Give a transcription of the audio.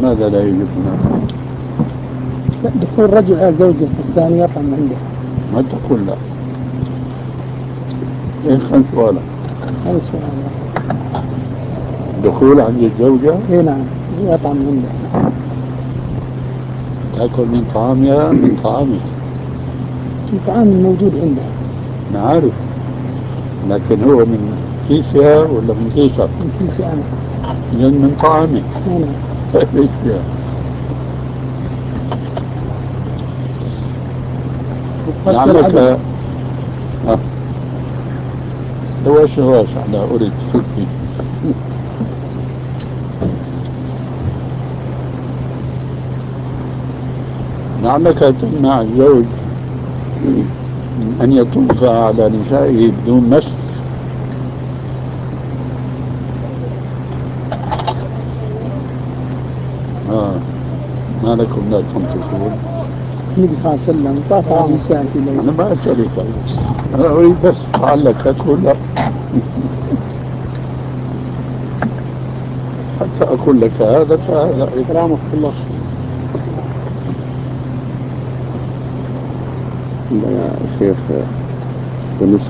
لماذا لا يجب هنا؟ دخول رجل على زوجته الثانية يطلع من عنده. ما تقول لا. ايش كان سؤالك؟ هذا سؤال. دخول عند الزوجة؟ اي نعم، يطعم من عنده. تأكل من طعامها من طعامك. في طعام موجود عندها. نعرف، لكن هو من كيسها ولا من كيسك؟ من كيسي أنا. إذن من طعامك. اي نعم. ليش يعني؟ لعلك واسع واسع، لا أريد فيه. لعلك تمنع الزوج من أن يطوف على نسائه بدون مس. ما لكم لا تنطقون؟ النبي صلى الله عليه وسلم طاف على النساء في الليل. أنا ما أسألك، أنا أريد بس لعلك تقول لا حتى أقول لك هذا فهذا. كرامك الله. عندنا شيخ بالنسبة